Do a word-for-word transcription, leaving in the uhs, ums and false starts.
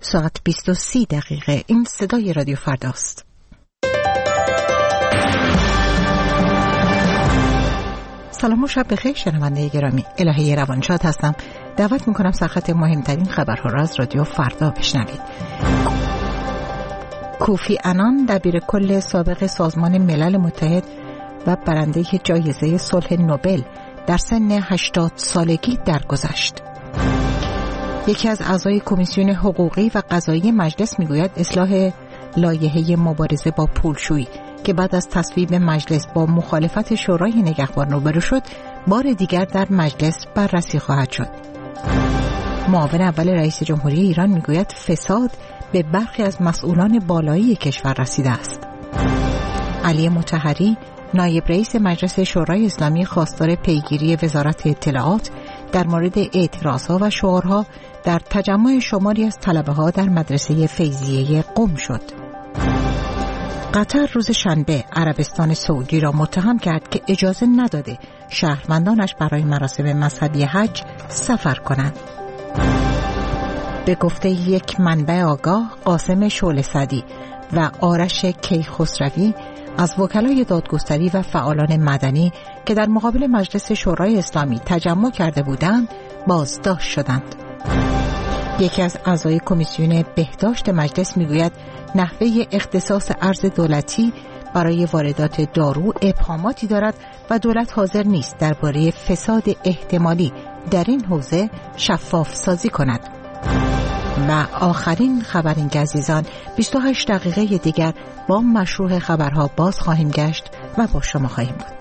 ساعت بیست و سی دقیقه. این صدای رادیو فرداست. سلام و شب بخیر شنونده گرامی. الهه روانشاد هستم. دعوت میکنم سرخط مهمترین خبرها را از رادیو فردا بشنوید. کوفی عنان دبیر کل سابق سازمان ملل متحد و برنده جایزه صلح نوبل در سن هشتاد سالگی درگذشت. یکی از اعضای کمیسیون حقوقی و قضایی مجلس میگوید اصلاح لایحه مبارزه با پولشویی که بعد از تصویب مجلس با مخالفت شورای نگهبان روبرو شد، بار دیگر در مجلس بررسی خواهد شد. معاون اول رئیس جمهوری ایران میگوید فساد به برخی از مسئولان بالایی کشور رسیده است. علی مطهری نایب رئیس مجلس شورای اسلامی خواستار پیگیری وزارت اطلاعات در مورد اعتراضها و شعارها در تجمع شماری از طلبه‌ها در مدرسه فیضیه قم شد. قطر روز شنبه عربستان سعودی را متهم کرد که اجازه نداده شهروندانش برای مراسم مذهبی حج سفر کنند. به گفته یک منبع آگاه، قاسم شعله‌صدی و آرش کیخسروی از وکلای دادگستری و فعالان مدنی که در مقابل مجلس شورای اسلامی تجمع کرده بودند بازداشت شدند. یکی از اعضای کمیسیون بهداشت مجلس میگوید نحوه اختصاص ارز دولتی برای واردات دارو ابهاماتی دارد و دولت حاضر نیست درباره فساد احتمالی در این حوزه شفاف سازی کند. و آخرین خبر این که عزیزان، بیست و هشت دقیقه دیگر با مشروع خبرها باز خواهیم گشت و با شما خواهیم بود.